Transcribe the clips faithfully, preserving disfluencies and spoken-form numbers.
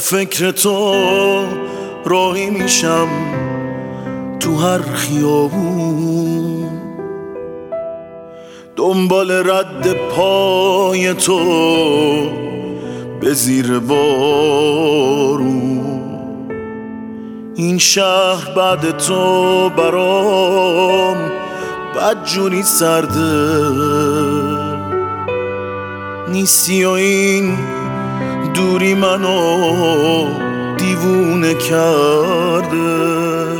فکر تو راهی میشم تو هر خیابون، دنبال رد پای تو به زیر بارون. این شهر بعد تو برام بدجوری سرده، نیستی و این دوری منو دیوونه کرده،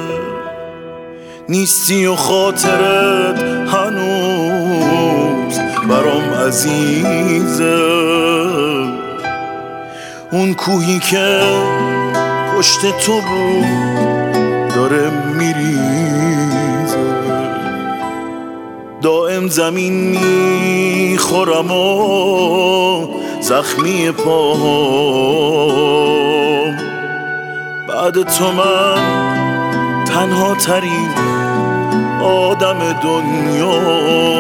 نیستی و خاطرت هنوز برام عزیزه. اون کوهی که پشت تو بود داره میریزه، دائم زمین میخورم و زخمی پاهم. بعد تو من تنها ترین آدم دنیا.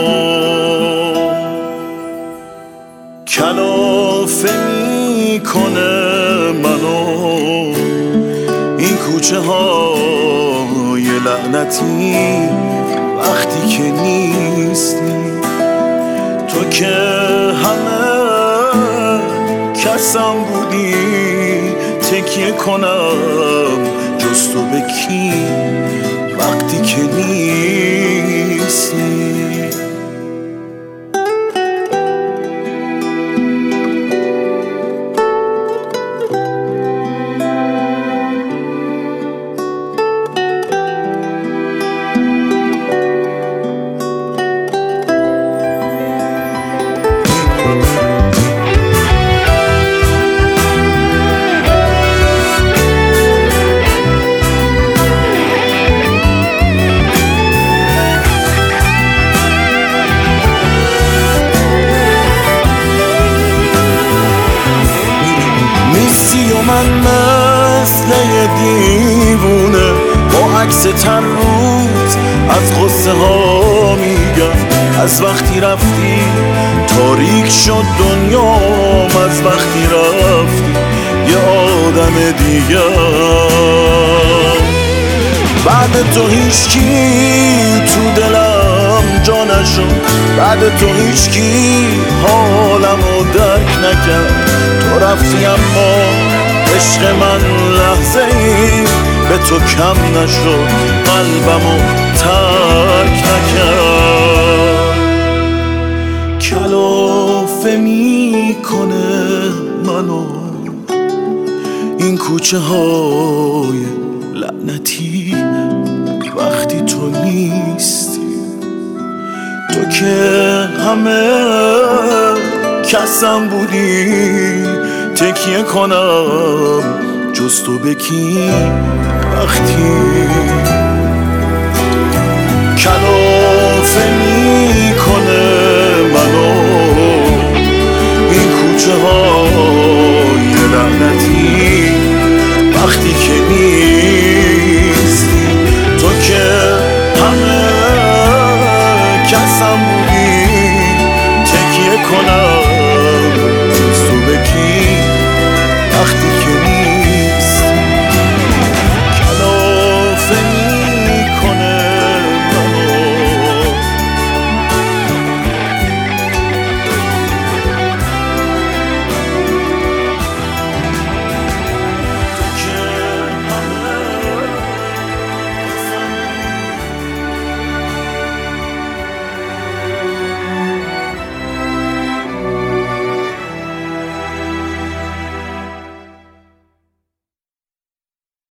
کلافه میکنه منو این کوچه های لعنتی وقتی که نیستی تو، که همه کسم بودی تکیه کنم جز تو به کی وقتی که نیستی. من مثل یه دیوونه با عکس تن روز از غصه ها میگم، از وقتی رفتی تاریک شد دنیام، از وقتی رفتی یه آدم دیگه. بعد تو هیچکی تو دلم جا نشد، بعد تو هیچکی حالمو درک نکرد. تو رفتی اما عشق من لحظه ای به تو کم نشد، قلبمو ترک نکرد. کلافه میکنه منو این کوچه های لعنتی وقتی تو نیستی، تو که همه کسم بودی تکیه کنم جز تو به کی وقتی